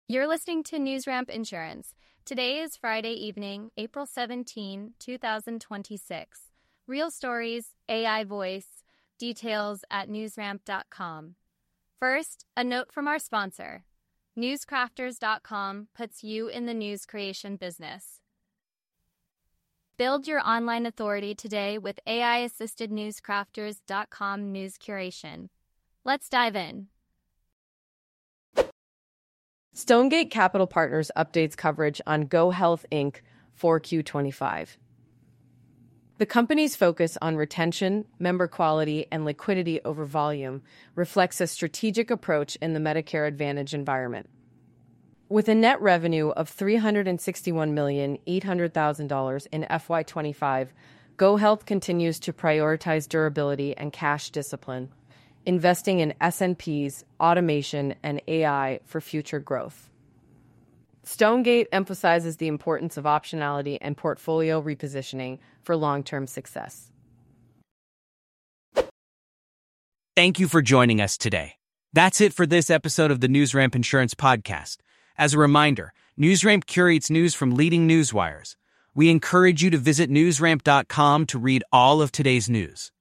You're listening to NewsRamp Insurance. Today is Friday evening, April 17, 2026. Real stories, AI voice, details at newsramp.com. First, a note from our sponsor. Newscrafters.com puts you in the news creation business. Build your online authority today with AI-assisted newscrafters.com news curation. Let's dive in. Stonegate Capital Partners updates coverage on GoHealth Inc. 4Q25. The company's focus on retention, member quality, and liquidity over volume reflects a strategic approach in the Medicare Advantage environment. With a net revenue of $361,800,000 in FY25, GoHealth continues to prioritize durability and cash discipline, investing in SNPs, automation, and AI for future growth. Stonegate emphasizes the importance of optionality and portfolio repositioning for long-term success. Thank you for joining us today. That's it for this episode of the NewsRamp Insurance Podcast. As a reminder, NewsRamp curates news from leading newswires. We encourage you to visit newsramp.com to read all of today's news.